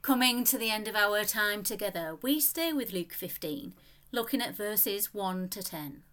Coming to the end of our time together, we stay with Luke 15, looking at verses 1 to 10.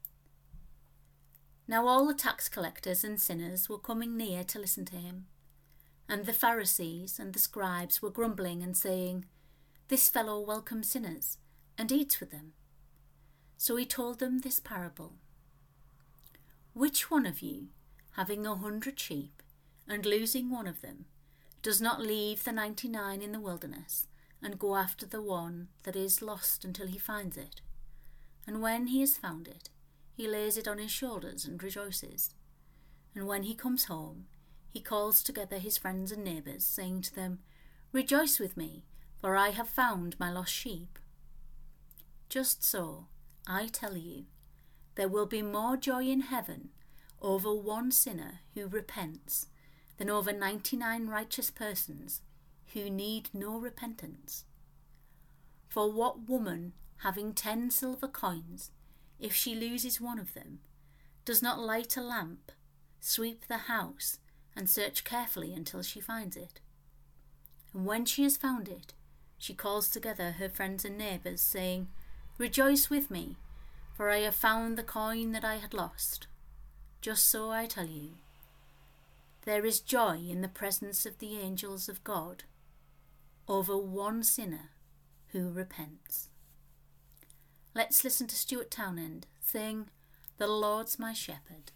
Now all the tax collectors and sinners were coming near to listen to him. And the Pharisees and the scribes were grumbling and saying, "This fellow welcomes sinners and eats with them." So he told them this parable. Which one of you, having 100 sheep and losing one of them, does not leave the 99 in the wilderness and go after the one that is lost until he finds it? And when he has found it, he lays it on his shoulders and rejoices. And when he comes home, he calls together his friends and neighbours, saying to them, "Rejoice with me, for I have found my lost sheep." Just so, I tell you, there will be more joy in heaven over one sinner who repents than over 99 righteous persons who need no repentance. For what woman, having 10 silver coins, if she loses one of them, does not light a lamp, sweep the house, and search carefully until she finds it? And when she has found it, she calls together her friends and neighbours, saying, "Rejoice with me, for I have found the coin that I had lost." Just so, I tell you, there is joy in the presence of the angels of God over one sinner who repents. Let's listen to Stuart Townend sing, "The Lord's My Shepherd."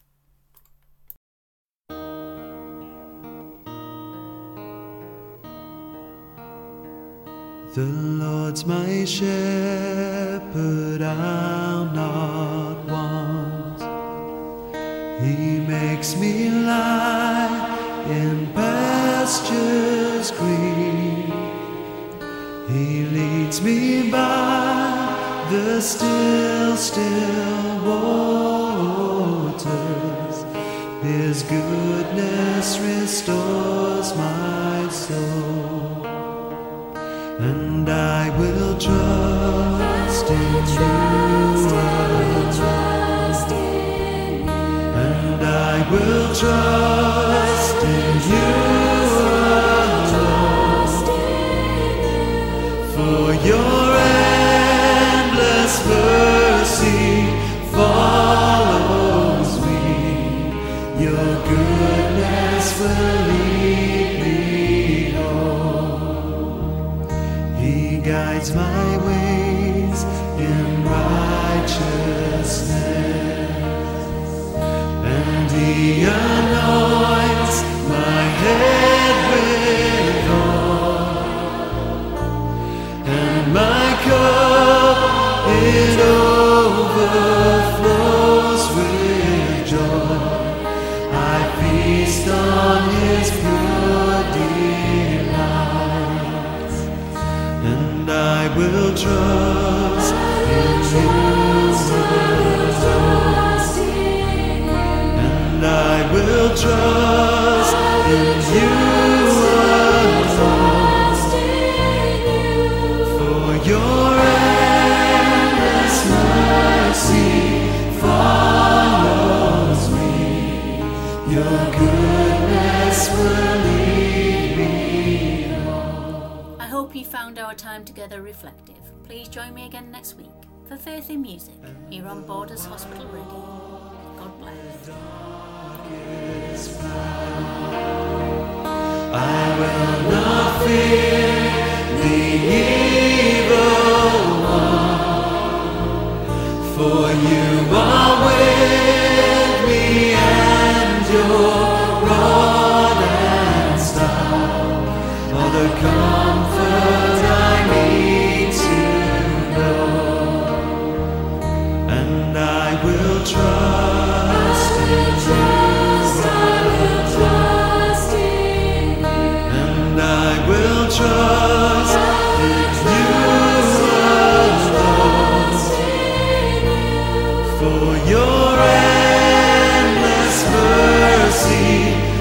The Lord's my shepherd, I'll not want. He makes me lie in pastures green. He leads me by the still, still waters. His goodness restores my soul. And I will trust in you. And I will trust in you alone. For your endless mercy follows me. Your goodness will lead me home. He guides my ways in righteousness, and He anoints my head with oil, and my cup it overflows with joy. I feast on His pure delights, and I will trust in you. And I will trust in you alone. For your endless mercy follows me. Your goodness will lead me home. I hope you found our time together reflective. Please join me again next week for Faith in Music here on Borders Hospital Radio. God bless. I will not fear the evil one, for you are with me, and your rod and staff are the comfort I need to know. And I will trust in you. And I will trust in you alone. For your endless mercy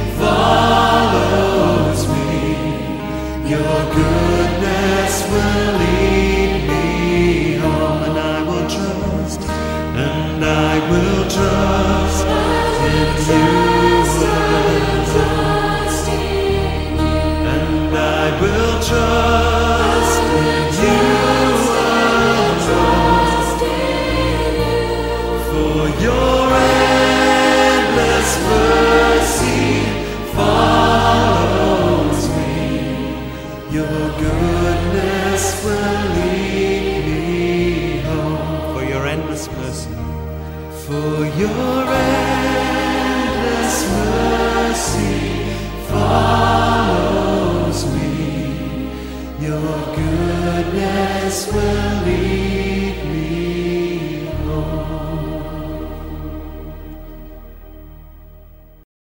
follows me. Your goodness will lead me home. And I will trust, and I will trust in you alone. And I will trust mercy follows me. Your goodness will lead me home. For your endless mercy, for your endless mercy follows me. Your goodness will lead